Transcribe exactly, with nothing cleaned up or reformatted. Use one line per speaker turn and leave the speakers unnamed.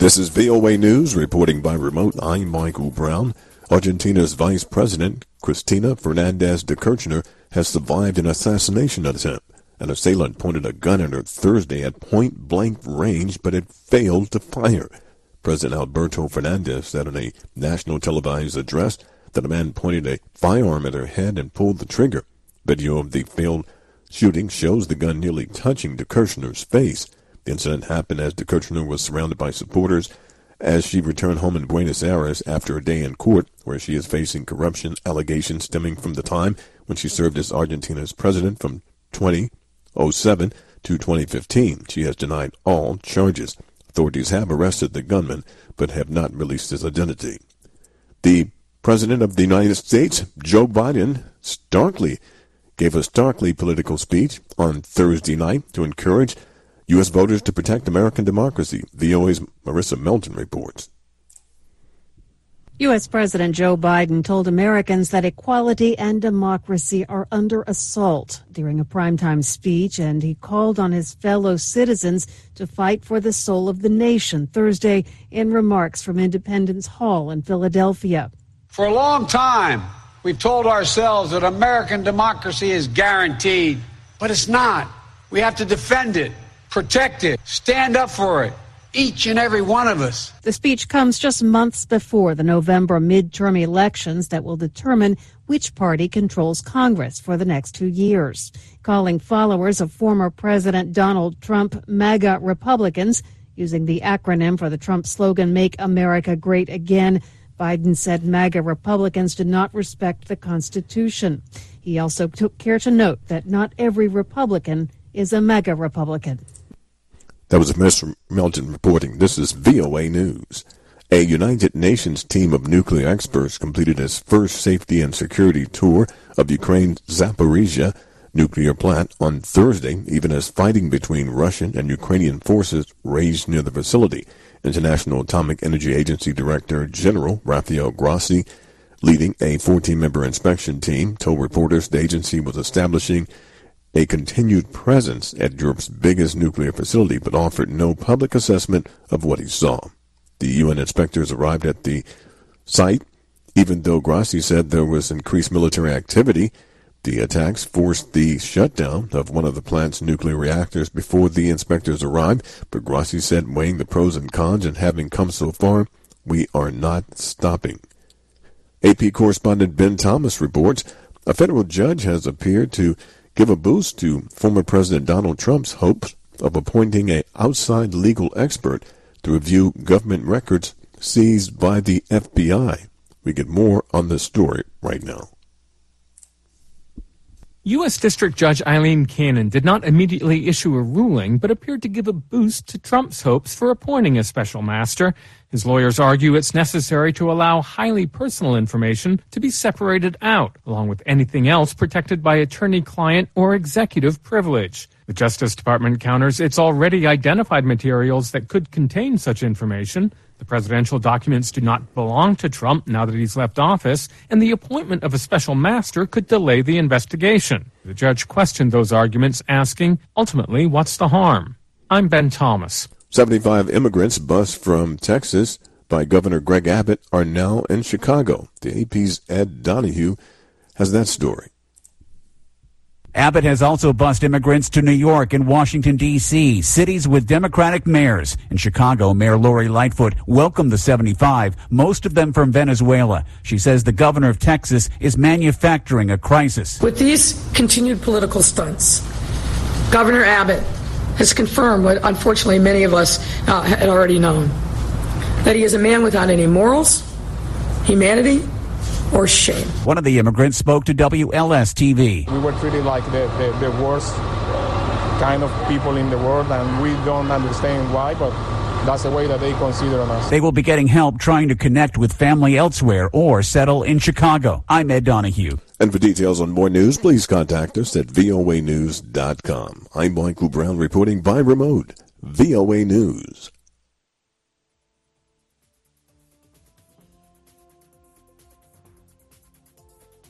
This is V O A News, reporting by remote. I'm Michael Brown. Argentina's Vice President, Cristina Fernandez de Kirchner, has survived an assassination attempt. An assailant pointed a gun at her Thursday at point-blank range, but it failed to fire. President Alberto Fernandez said in a national televised address that a man pointed a firearm at her head and pulled the trigger. Video of the failed shooting shows the gun nearly touching de Kirchner's face. The incident happened as de Kirchner was surrounded by supporters as she returned home in Buenos Aires after a day in court, where she is facing corruption allegations stemming from the time when she served as Argentina's president from twenty oh seven to twenty fifteen. She has denied all charges. Authorities have arrested the gunman, but have not released his identity. The President of the United States, Joe Biden, starkly gave a starkly political speech on Thursday night to encourage U S voters to protect American democracy. V O A's Marissa Melton reports.
U S President Joe Biden told Americans that equality and democracy are under assault during a primetime speech, and he called on his fellow citizens to fight for the soul of the nation Thursday in remarks from Independence Hall in Philadelphia.
For a long time, we've told ourselves that American democracy is guaranteed, but it's not. We have to defend it, protect it, stand up for it, each and every one of us.
The speech comes just months before the November midterm elections that will determine which party controls Congress for the next two years. Calling followers of former President Donald Trump MAGA Republicans, using the acronym for the Trump slogan, Make America Great Again, Biden said MAGA Republicans did not respect the Constitution. He also took care to note that not every Republican is a MAGA Republican.
That was Mister Melton reporting. This is V O A News. A United Nations team of nuclear experts completed its first safety and security tour of Ukraine's Zaporizhzhia nuclear plant on Thursday, even as fighting between Russian and Ukrainian forces raged near the facility. International Atomic Energy Agency Director General Rafael Grossi, leading a fourteen-member inspection team, told reporters the agency was establishing a continued presence at Europe's biggest nuclear facility, but offered no public assessment of what he saw. The U N inspectors arrived at the site, even though Grossi said there was increased military activity. The attacks forced the shutdown of one of the plant's nuclear reactors before the inspectors arrived, but Grossi said, weighing the pros and cons and having come so far, we are not stopping. A P correspondent Ben Thomas reports a federal judge has appeared to give a boost to former President Donald Trump's hopes of appointing an outside legal expert to review government records seized by the F B I. We get more on this story right now.
U S. District Judge Eileen Cannon did not immediately issue a ruling, but appeared to give a boost to Trump's hopes for appointing a special master. His lawyers argue it's necessary to allow highly personal information to be separated out, along with anything else protected by attorney-client or executive privilege. The Justice Department counters it's already identified materials that could contain such information. The presidential documents do not belong to Trump now that he's left office, and the appointment of a special master could delay the investigation. The judge questioned those arguments, asking, ultimately, what's the harm? I'm Ben Thomas.
seventy-five immigrants bused from Texas by Governor Greg Abbott are now in Chicago. The A P's Ed Donahue has that story.
Abbott has also bused immigrants to New York and Washington, D C, cities with Democratic mayors. In Chicago, Mayor Lori Lightfoot welcomed the seventy-five, most of them from Venezuela. She says the governor of Texas is manufacturing a crisis.
With these continued political stunts, Governor Abbott has confirmed what unfortunately many of us uh, had already known, that he is a man without any morals, humanity, or shame.
One of the immigrants spoke to W L S T V.
We were treated like the, the, the worst kind of people in the world, and we don't understand why, but that's the way that they consider us.
They will be getting help trying to connect with family elsewhere or settle in Chicago. I'm Ed Donahue.
And for details on more news, please contact us at V O A news dot com. I'm Michael Brown reporting by remote. V O A News.